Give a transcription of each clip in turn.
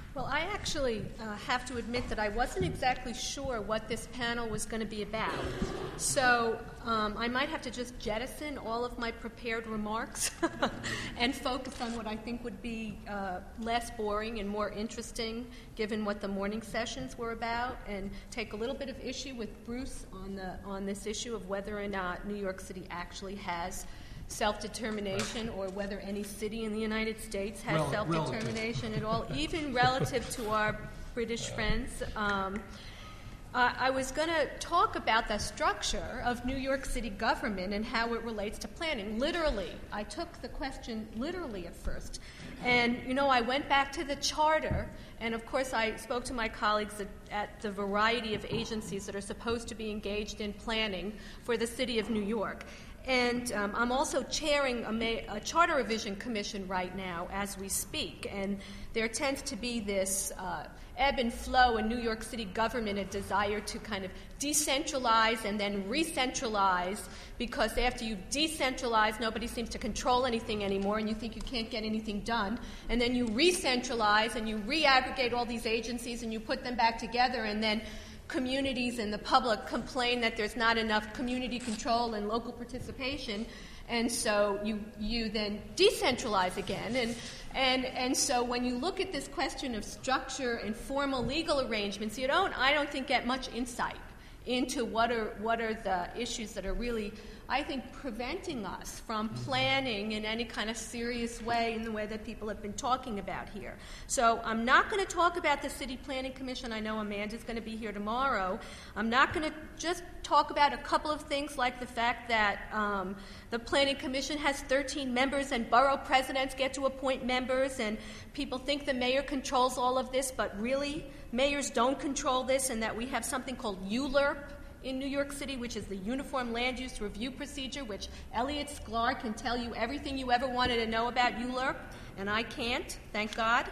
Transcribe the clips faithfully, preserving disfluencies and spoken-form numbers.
Well, I actually uh, have to admit that I wasn't exactly sure what this panel was going to be about. So um, I might have to just jettison all of my prepared remarks and focus on what I think would be uh, less boring and more interesting, given what the morning sessions were about, and take a little bit of issue with Bruce on the on this issue of whether or not New York City actually has self-determination, or whether any city in the United States has Rel- self-determination at all, even relative to our British friends. Um, uh, I was going to talk about the structure of New York City government and how it relates to planning. Literally, I took the question literally at first. And, you know, I went back to the charter, and of course I spoke to my colleagues at, at the variety of agencies that are supposed to be engaged in planning for the city of New York. And um, I'm also chairing a, ma- a charter revision commission right now as we speak. And there tends to be this uh, ebb and flow in New York City government, a desire to kind of decentralize and then re-centralize, because after you decentralize, nobody seems to control anything anymore, and you think you can't get anything done. And then you re-centralize and you re-aggregate all these agencies and you put them back together, and then communities and the public complain that there's not enough community control and local participation, and so you you then decentralize again. And and and so when you look at this question of structure and formal legal arrangements, you don't I don't think get much insight into what are what are the issues that are really, I think, preventing us from planning in any kind of serious way in the way that people have been talking about here. So I'm not going to talk about the City Planning Commission. I know Amanda's going to be here tomorrow. I'm not going to just talk about a couple of things like the fact that um, the Planning Commission has thirteen members and borough presidents get to appoint members, and people think the mayor controls all of this, but really mayors don't control this, and that we have something called U L U R P in New York City, which is the Uniform Land Use Review Procedure, which Elliot Sklar can tell you everything you ever wanted to know about U L U R P, and I can't, thank God.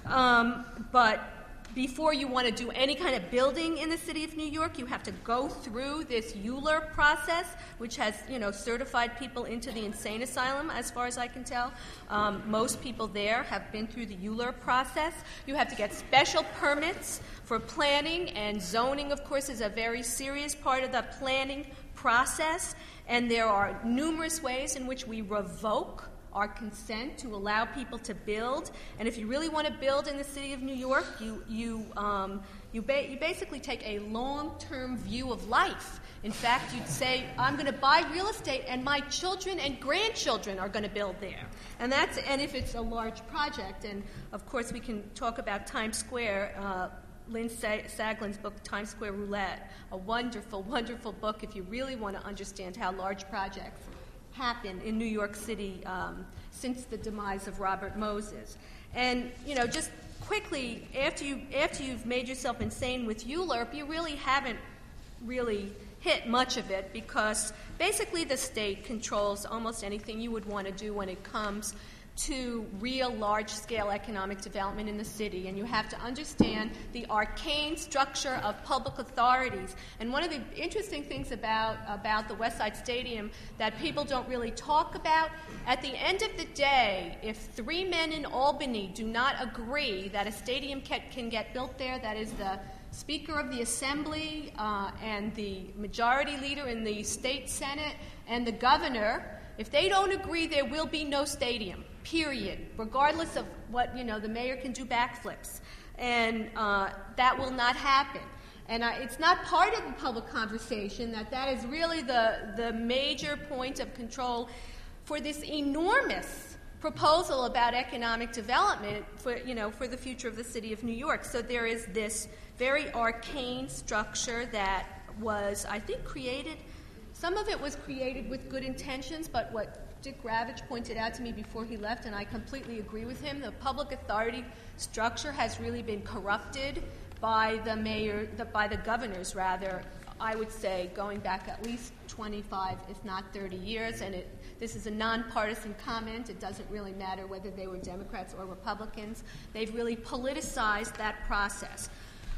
Um, but before you want to do any kind of building in the city of New York, you have to go through this U L U R P process, which has, you know, certified people into the insane asylum, as far as I can tell. Um, most people there have been through the U L U R P process. You have to get special permits for planning, and zoning, of course, is a very serious part of the planning process. And there are numerous ways in which we revoke our consent to allow people to build. And if you really want to build in the city of New York, you you um, you, ba- you basically take a long-term view of life. In fact, you'd say, I'm going to buy real estate, and my children and grandchildren are going to build there. And that's and if it's a large project. And of course, we can talk about Times Square. Uh, Lynn Saglin's book, Times Square Roulette, a wonderful, wonderful book if you really want to understand how large projects happen in New York City um, since the demise of Robert Moses. And, you know, just quickly, after, you, after you've made yourself insane with U L U R P, you really haven't really hit much of it, because basically the state controls almost anything you would want to do when it comes to real large-scale economic development in the city. And you have to understand the arcane structure of public authorities. And one of the interesting things about, about the West Side Stadium that people don't really talk about, at the end of the day, if three men in Albany do not agree that a stadium can, can get built there, that is the Speaker of the Assembly uh, and the Majority Leader in the State Senate and the Governor, if they don't agree, there will be no stadium, period, regardless of what, you know, the mayor can do backflips. And uh, that will not happen. And I, it's not part of the public conversation that that is really the, the major point of control for this enormous proposal about economic development for, you know, for the future of the city of New York. So there is this very arcane structure that was, I think, created. Some of it was created with good intentions, but what Dick Ravitch pointed out to me before he left, and I completely agree with him, the public authority structure has really been corrupted by the mayor, the, by the governors, rather, I would say, going back at least twenty-five, if not thirty years. And it, this is a nonpartisan comment. It doesn't really matter whether they were Democrats or Republicans. They've really politicized that process.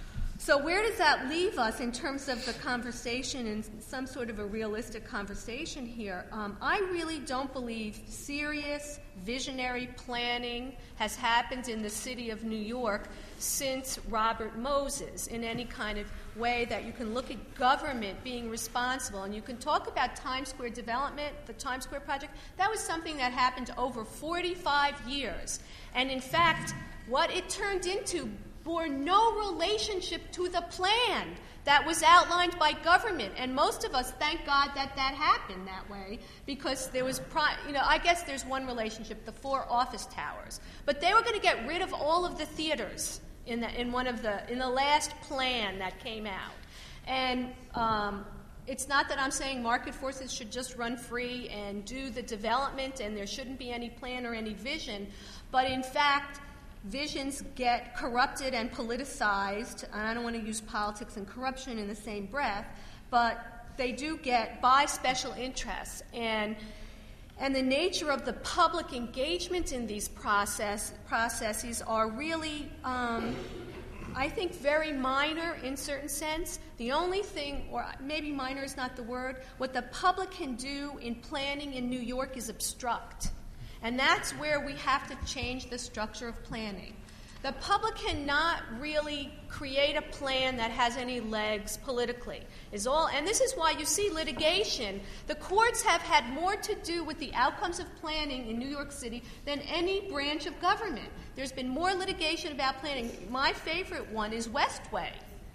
So where does that leave us in terms of the conversation and some sort of a realistic conversation here? Um, I really don't believe serious visionary planning has happened in the city of New York since Robert Moses in any kind of way that you can look at government being responsible. And you can talk about Times Square development, the Times Square project. That was something that happened over forty-five years. And in fact, what it turned into bore no relationship to the plan that was outlined by government. And most of us thank God that that happened that way, because there was, pri- you know, I guess there's one relationship, the four office towers. But they were going to get rid of all of the theaters in the, in one of the, in the last plan that came out. And um, it's not that I'm saying market forces should just run free and do the development and there shouldn't be any plan or any vision, but in fact, visions get corrupted and politicized, and I don't want to use politics and corruption in the same breath, but they do get by special interests. And and the nature of the public engagement in these process, processes are really, um, I think, very minor in certain sense. The only thing, or maybe minor is not the word, what the public can do in planning in New York is obstruct. And that's where we have to change the structure of planning. The public cannot really create a plan that has any legs politically. Is all, and this is why you see litigation. The courts have had more to do with the outcomes of planning in New York City than any branch of government. There's been more litigation about planning. My favorite one is Westway.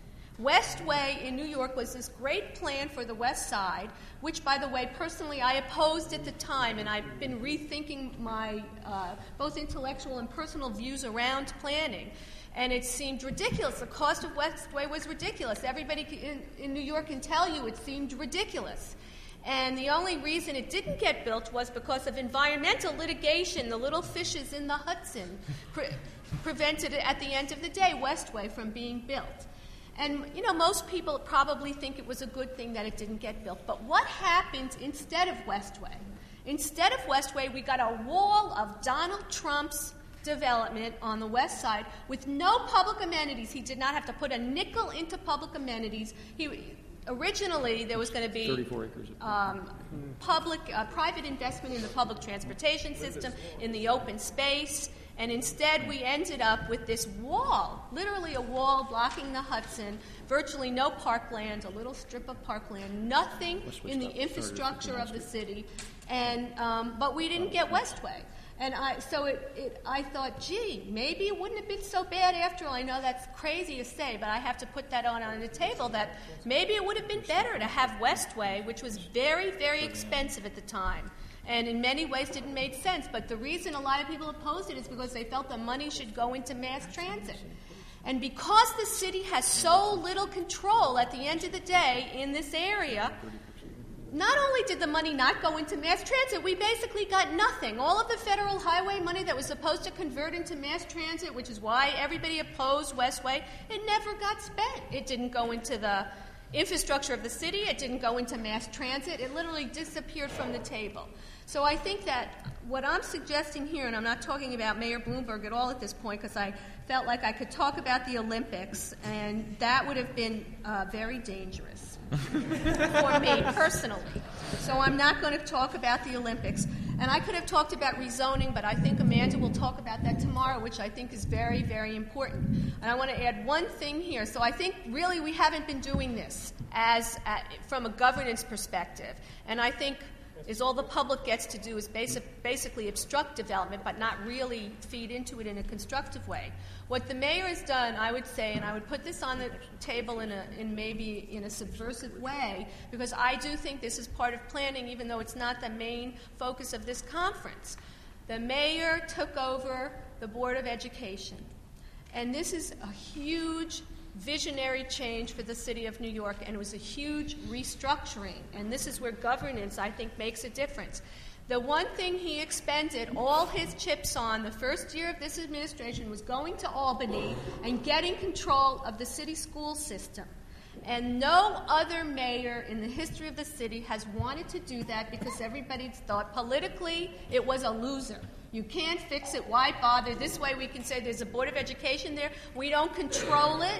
Westway in New York was this great plan for the West Side, which, by the way, personally I opposed at the time, and I've been rethinking my uh, both intellectual and personal views around planning. And it seemed ridiculous. The cost of Westway was ridiculous. Everybody in, in New York can tell you it seemed ridiculous. And the only reason it didn't get built was because of environmental litigation. The little fishes in the Hudson pre- prevented it, at the end of the day, Westway from being built. And, you know, most people probably think it was a good thing that it didn't get built. But what happened instead of Westway? Instead of Westway, we got a wall of Donald Trump's development on the West Side with no public amenities. He did not have to put a nickel into public amenities. He originally there was going to be thirty-four acres of um, public, uh, private investment in the public transportation system, in the open space. And instead, we ended up with this wall, literally a wall blocking the Hudson, virtually no parkland, a little strip of parkland, nothing in the infrastructure of the city. And um, but we didn't get Westway. And I, so it, it, I thought, gee, maybe it wouldn't have been so bad after all. I know that's crazy to say, but I have to put that on, on the table, that maybe it would have been better to have Westway, which was very, very expensive at the time, and in many ways didn't make sense. But the reason a lot of people opposed it is because they felt the money should go into mass transit. And because the city has so little control at the end of the day in this area, not only did the money not go into mass transit, we basically got nothing. All of the federal highway money that was supposed to convert into mass transit, which is why everybody opposed Westway, it never got spent. It didn't go into the infrastructure of the city. It didn't go into mass transit. It literally disappeared from the table. So I think that what I'm suggesting here, and I'm not talking about Mayor Bloomberg at all at this point, because I felt like I could talk about the Olympics, and that would have been uh, very dangerous for me personally. So I'm not going to talk about the Olympics. And I could have talked about rezoning, but I think Amanda will talk about that tomorrow, which I think is very, very important. And I want to add one thing here. So I think really we haven't been doing this as uh, from a governance perspective. And I think is all the public gets to do is basic, basically obstruct development, but not really feed into it in a constructive way. What the mayor has done, I would say, and I would put this on the table in, a, in maybe in a subversive way, because I do think this is part of planning, even though it's not the main focus of this conference. The mayor took over the Board of Education, and this is a huge visionary change for the city of New York, and it was a huge restructuring. And this is where governance, I think, makes a difference. The one thing he expended all his chips on the first year of this administration was going to Albany and getting control of the city school system. And no other mayor in the history of the city has wanted to do that because everybody thought politically it was a loser. You can't fix it. Why bother? This way we can say there's a Board of Education there. We don't control it.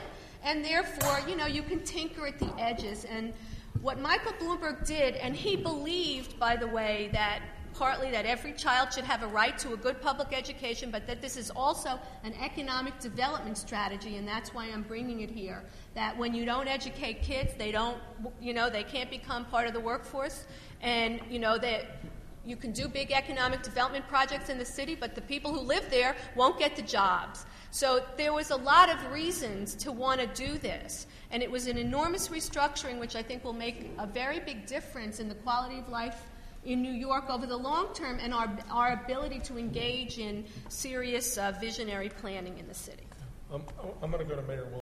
and therefore, you know, you can tinker at the edges. And what Michael Bloomberg did, and he believed, by the way, that partly that every child should have a right to a good public education, but that this is also an economic development strategy, and that's why I'm bringing it here, that when you don't educate kids, they don't, you know, they can't become part of the workforce, and, you know, that you can do big economic development projects in the city, but the people who live there won't get the jobs. So there was a lot of reasons to want to do this, and it was an enormous restructuring, which I think will make a very big difference in the quality of life in New York over the long term, and our, our ability to engage in serious uh, visionary planning in the city. Um, I'm going to go to Mayor Wilson.